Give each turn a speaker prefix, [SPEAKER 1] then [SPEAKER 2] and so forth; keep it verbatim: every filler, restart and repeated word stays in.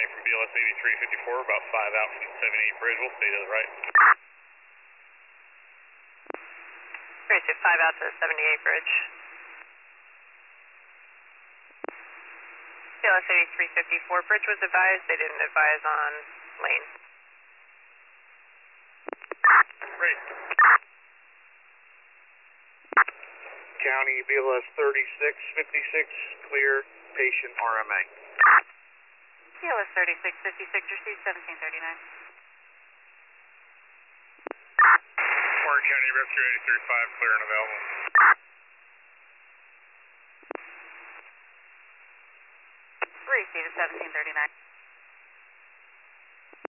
[SPEAKER 1] from B L S eighty-three fifty-four, about five out from seventy-eight bridge. We'll stay to the right.
[SPEAKER 2] Appreciate five out to the seventy-eight bridge. B L S eighty-three fifty-four, bridge was advised, they didn't advise on lane.
[SPEAKER 1] Great.
[SPEAKER 3] County B L S thirty-six fifty-six, clear, patient R M A.
[SPEAKER 2] B L S thirty-six fifty-six, received seventeen thirty-nine.
[SPEAKER 1] Warren County Rescue eighty-three five, clear and available.
[SPEAKER 2] Received seventeen thirty-nine.